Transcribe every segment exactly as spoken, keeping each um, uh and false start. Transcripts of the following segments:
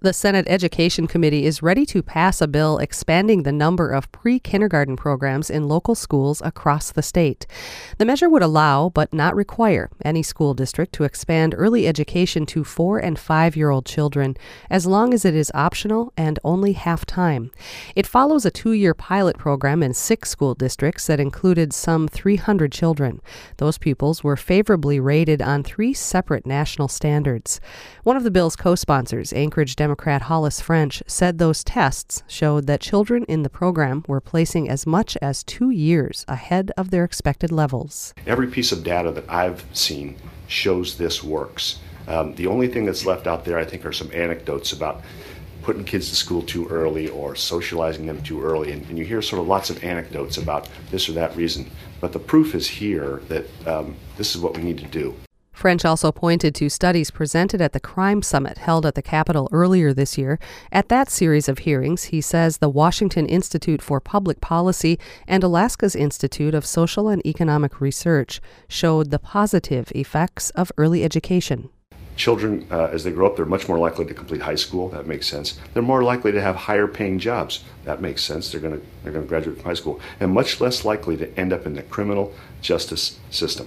The Senate Education Committee is ready to pass a bill expanding the number of pre-kindergarten programs in local schools across the state. The measure would allow, but not require, any school district to expand early education to four- and five-year-old children, as long as it is optional and only half-time. It follows a two-year pilot program in six school districts that included some three hundred children. Those pupils were favorably rated on three separate national standards. One of the bill's co-sponsors, Anchorage Democrat Democrat Hollis French, said those tests showed that children in the program were placing as much as two years ahead of their expected levels. Every piece of data that I've seen shows this works. Um, the only thing that's left out there, I think, are some anecdotes about putting kids to school too early or socializing them too early. And, and you hear sort of lots of anecdotes about this or that reason. But the proof is here that um, this is what we need to do. French also pointed to studies presented at the Crime Summit held at the Capitol earlier this year. At that series of hearings, he says the Washington Institute for Public Policy and Alaska's Institute of Social and Economic Research showed the positive effects of early education. Children, uh, as they grow up, they're much more likely to complete high school. That makes sense. They're more likely to have higher paying jobs. That makes sense. They're going to they're going to graduate from high school. And much less likely to end up in the criminal justice system.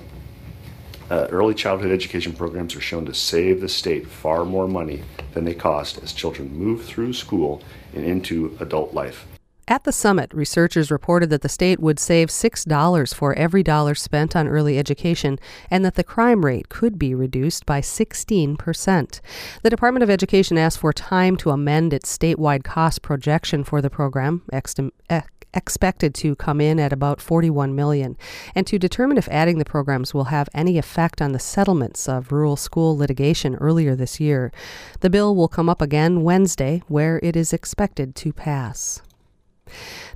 Uh, early childhood education programs are shown to save the state far more money than they cost as children move through school and into adult life. At the summit, researchers reported that the state would save six dollars for every dollar spent on early education and that the crime rate could be reduced by sixteen percent. The Department of Education asked for time to amend its statewide cost projection for the program, extim- ex- expected to come in at about forty-one million dollars, and to determine if adding the programs will have any effect on the settlements of rural school litigation earlier this year. The bill will come up again Wednesday, where it is expected to pass.